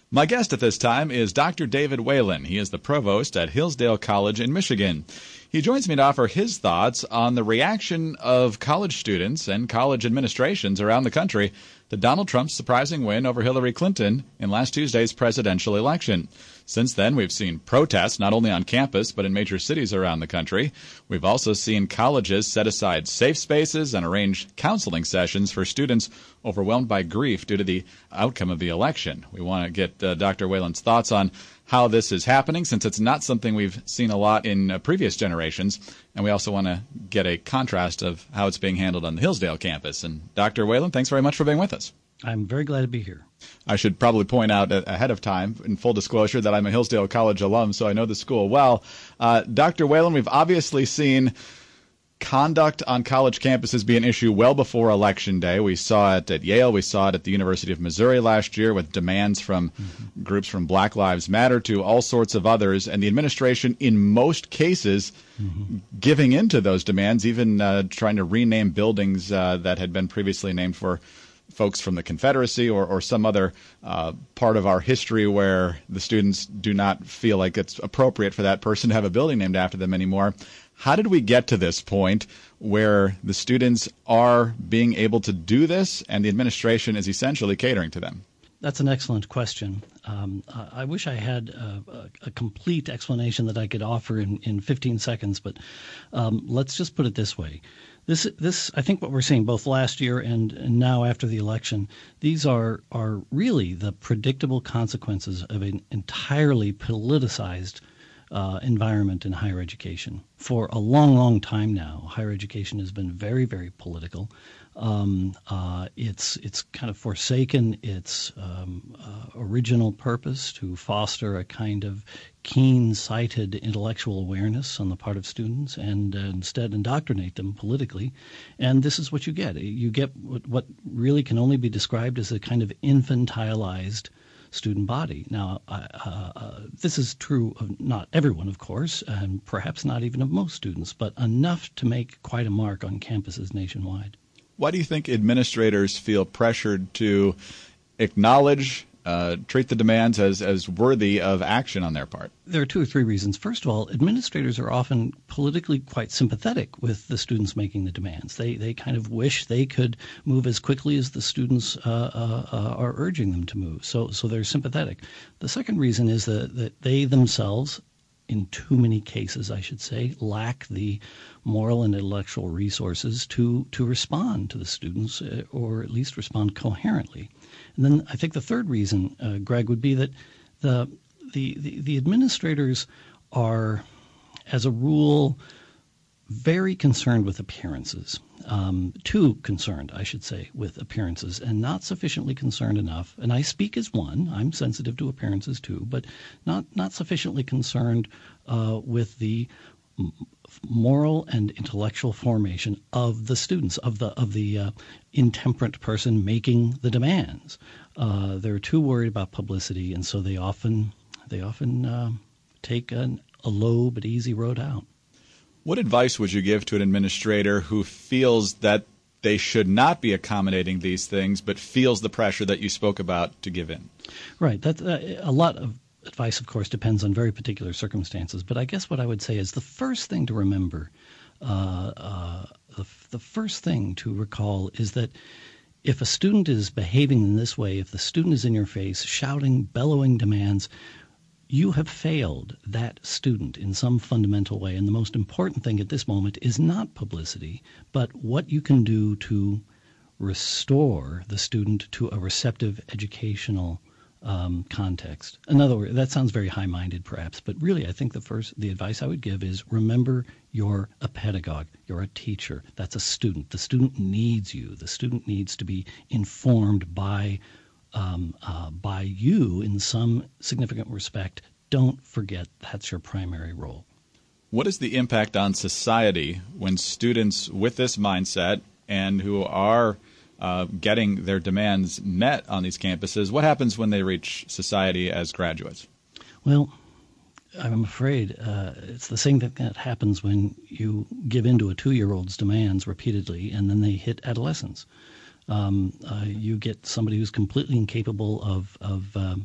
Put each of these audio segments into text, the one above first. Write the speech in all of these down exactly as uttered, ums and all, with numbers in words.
My guest at this time is Doctor David Whalen. He is the provost at Hillsdale College in Michigan. He joins me to offer his thoughts on the reaction of college students and college administrations around the country to Donald Trump's surprising win over Hillary Clinton in last Tuesday's presidential election. Since then, we've seen protests not only on campus but in major cities around the country. We've also seen colleges set aside safe spaces and arrange counseling sessions for students overwhelmed by grief due to the outcome of the election. We want to get uh, Doctor Whalen's thoughts on how this is happening, since it's not something we've seen a lot in uh, previous generations. And we also want to get a contrast of how it's being handled on the Hillsdale campus. And Doctor Whalen, thanks very much for being with us. I'm very glad to be here. I should probably point out ahead of time, in full disclosure, that I'm a Hillsdale College alum, so I know the school well. Uh, Doctor Whalen, we've obviously seen conduct on college campuses be an issue well before Election Day. We saw it at Yale. We saw it at the University of Missouri last year with demands from mm-hmm. groups from Black Lives Matter to all sorts of others. And the administration, in most cases, mm-hmm. giving in to those demands, even uh, trying to rename buildings uh, that had been previously named for folks from the Confederacy or, or some other uh, part of our history where the students do not feel like it's appropriate for that person to have a building named after them anymore. How did we get to this point where the students are being able to do this and the administration is essentially catering to them? That's an excellent question. Um, I wish I had a, a, a complete explanation that I could offer in, in fifteen seconds, but um, let's just put it this way. This, this, I think what we're seeing both last year and, and now after the election, these are, are really the predictable consequences of an entirely politicized Uh, environment in higher education. For a long, long time now, higher education has been very, very political. Um, uh, it's it's kind of forsaken its um, uh, original purpose to foster a kind of keen-sighted intellectual awareness on the part of students and uh, instead indoctrinate them politically. And this is what you get. You get what, what really can only be described as a kind of infantilized student body. Now, uh, uh, this is true of not everyone, of course, and perhaps not even of most students, but enough to make quite a mark on campuses nationwide. Why do you think administrators feel pressured to acknowledge, uh, treat the demands as, as worthy of action on their part? There are two or three reasons. First of all, administrators are often politically quite sympathetic with the students making the demands. They they kind of wish they could move as quickly as the students uh, uh, uh, are urging them to move. So so they're sympathetic. The second reason is that, that they themselves, in too many cases, I should say, lack the moral and intellectual resources to to respond to the students, uh, or at least respond coherently. And then I think the third reason, uh, Greg, would be that the, the the the administrators are, as a rule, very concerned with appearances. Um, too concerned, I should say, with appearances, and not sufficiently concerned enough. And I speak as one. I'm sensitive to appearances too, but not not sufficiently concerned uh, with the moral and intellectual formation of the students, of the of the uh, intemperate person making the demands. Uh, they're too worried about publicity, and so they often they often uh, take an, a low but easy road out. What advice would you give to an administrator who feels that they should not be accommodating these things, but feels the pressure that you spoke about to give in? Right. That uh, a lot of advice, of course, depends on very particular circumstances. But I guess what I would say is the first thing to remember, uh, uh, the, the first thing to recall is that if a student is behaving in this way, if the student is in your face, shouting, bellowing demands, you have failed that student in some fundamental way. And the most important thing at this moment is not publicity, but what you can do to restore the student to a receptive educational um, context. In other words, that sounds very high-minded perhaps, but really I think the first, the advice I would give is remember you're a pedagogue, you're a teacher, that's a student. The student needs you. The student needs to be informed by Um, uh, by you in some significant respect. Don't forget that's your primary role. What is the impact on society when students with this mindset and who are uh, getting their demands met on these campuses, what happens when they reach society as graduates? Well, I'm afraid uh, it's the same thing that happens when you give in to a two-year-old's demands repeatedly and then they hit adolescence. Um, uh, you get somebody who's completely incapable of, of um,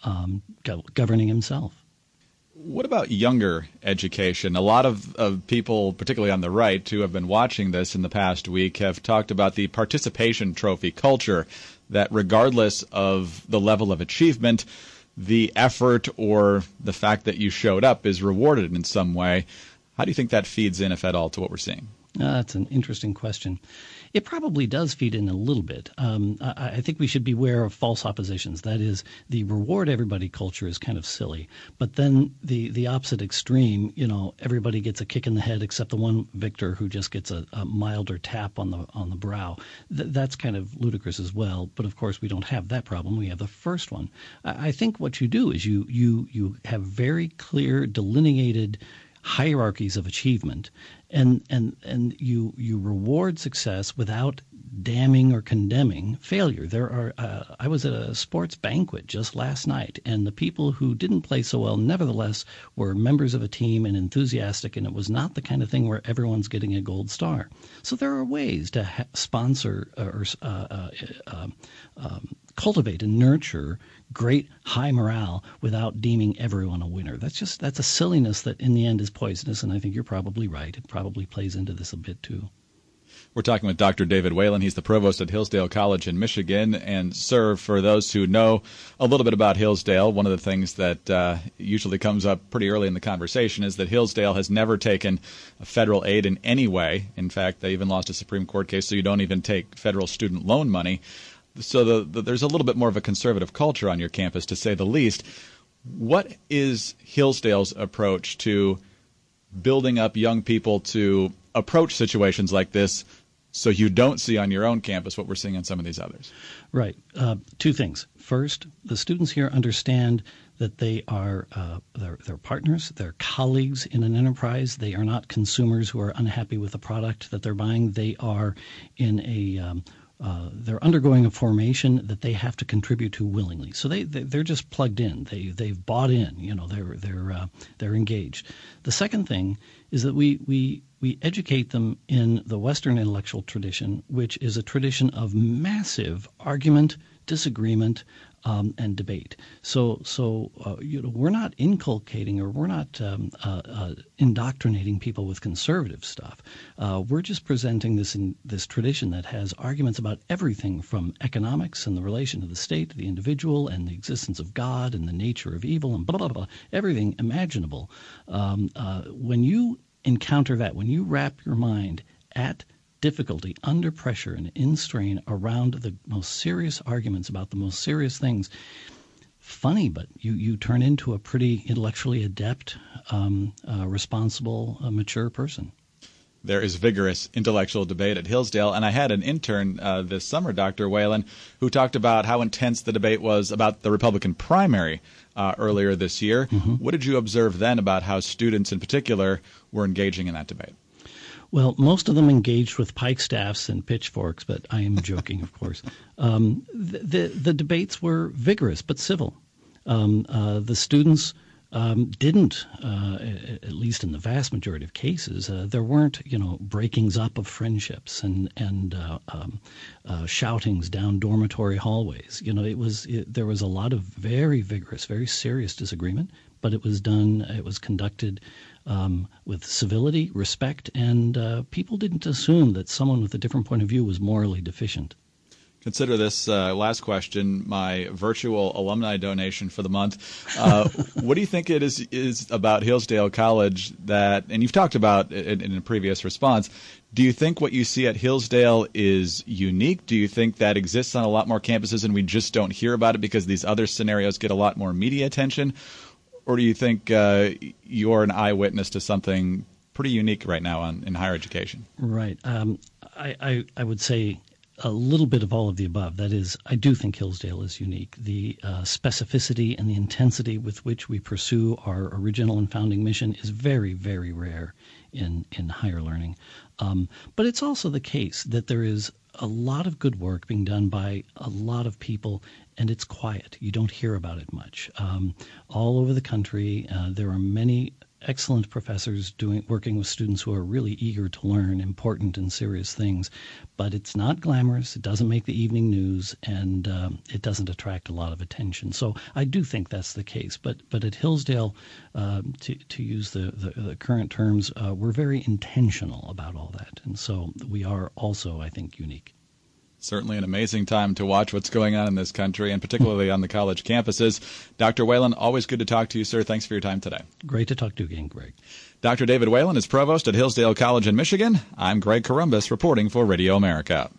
um, go- governing himself. What about younger education? A lot of, of people, particularly on the right, who have been watching this in the past week, have talked about the participation trophy culture, that regardless of the level of achievement, the effort or the fact that you showed up is rewarded in some way. How do you think that feeds in, if at all, to what we're seeing? Uh, that's an interesting question. It probably does feed in a little bit. Um, I, I think we should beware of false oppositions. That is, the reward everybody culture is kind of silly. But then the, the opposite extreme, you know, everybody gets a kick in the head except the one victor who just gets a, a milder tap on the on the brow. Th- that's kind of ludicrous as well. But of course, we don't have that problem. We have the first one. I, I think what you do is you you you have very clear, delineated hierarchies of achievement, and and and you you reward success without damning or condemning failure. There are uh, I was at a sports banquet just last night, and the people who didn't play so well nevertheless were members of a team and enthusiastic, and it was not the kind of thing where everyone's getting a gold star. So there are ways to ha- sponsor or uh, uh, uh, um, cultivate and nurture great high morale without deeming everyone a winner. That's just that's a silliness that in the end is poisonous, and I think you're probably right. It probably plays into this a bit too. We're talking with Doctor David Whalen. He's the provost at Hillsdale College in Michigan. And, sir, for those who know a little bit about Hillsdale, one of the things that uh, usually comes up pretty early in the conversation is that Hillsdale has never taken federal aid in any way. In fact, they even lost a Supreme Court case, so you don't even take federal student loan money. So the, the, there's a little bit more of a conservative culture on your campus, to say the least. What is Hillsdale's approach to building up young people to approach situations like this so you don't see on your own campus what we're seeing on some of these others? Right. Uh, two things. First, the students here understand that they are uh, they're, they're partners, they're colleagues in an enterprise. They are not consumers who are unhappy with the product that they're buying. They are in a um, Uh, they're undergoing a formation that they have to contribute to willingly. So they, they they're just plugged in. They they've bought in. You know, they're they're uh, they're engaged. The second thing is that we we we educate them in the Western intellectual tradition, which is a tradition of massive argument, disagreement, um, and debate. So so uh, you know, we're not inculcating or we're not um, uh, uh, indoctrinating people with conservative stuff. Uh, we're just presenting this in this tradition that has arguments about everything from economics and the relation of the state to the individual and the existence of God and the nature of evil and blah blah blah, everything imaginable. Um, uh, when you encounter that, when you wrap your mind at difficulty, under pressure, and in strain around the most serious arguments about the most serious things, funny, but you, you turn into a pretty intellectually adept, um, uh, responsible, uh, mature person. There is vigorous intellectual debate at Hillsdale, and I had an intern uh, this summer, Doctor Whalen, who talked about how intense the debate was about the Republican primary uh, earlier this year. Mm-hmm. What did you observe then about how students in particular were engaging in that debate? Well, most of them engaged with pike staffs and pitchforks, but I am joking, of course. Um, the, the, the debates were vigorous but civil. Um, uh, the students um, didn't, uh, at least in the vast majority of cases, uh, there weren't, you know, breakings up of friendships and and uh, um, uh, shoutings down dormitory hallways. You know, it was it, there was a lot of very vigorous, very serious disagreement, but it was done. It was conducted Um, with civility, respect, and uh, people didn't assume that someone with a different point of view was morally deficient. Consider this uh, last question my virtual alumni donation for the month. Uh, what do you think it is is about Hillsdale College that, and you've talked about it in a previous response, do you think what you see at Hillsdale is unique? Do you think that exists on a lot more campuses and we just don't hear about it because these other scenarios get a lot more media attention? Or do you think uh, you're an eyewitness to something pretty unique right now on, in higher education? Right. Um, I, I, I would say a little bit of all of the above. That is, I do think Hillsdale is unique. The uh, specificity and the intensity with which we pursue our original and founding mission is very, very rare in, in higher learning. Um, but it's also the case that there is a lot of good work being done by a lot of people, and it's quiet. You don't hear about it much. Um, all over the country, uh, there are many excellent professors doing working with students who are really eager to learn important and serious things. But it's not glamorous. It doesn't make the evening news, and um, it doesn't attract a lot of attention. So I do think that's the case. But but at Hillsdale, uh, to to use the the, the current terms, uh, we're very intentional about all that, and so we are also, I think, unique. Certainly an amazing time to watch what's going on in this country, and particularly on the college campuses. Doctor Whalen, always good to talk to you, sir. Thanks for your time today. Great to talk to you again, Greg. Doctor David Whalen is provost at Hillsdale College in Michigan. I'm Greg Corombos reporting for Radio America.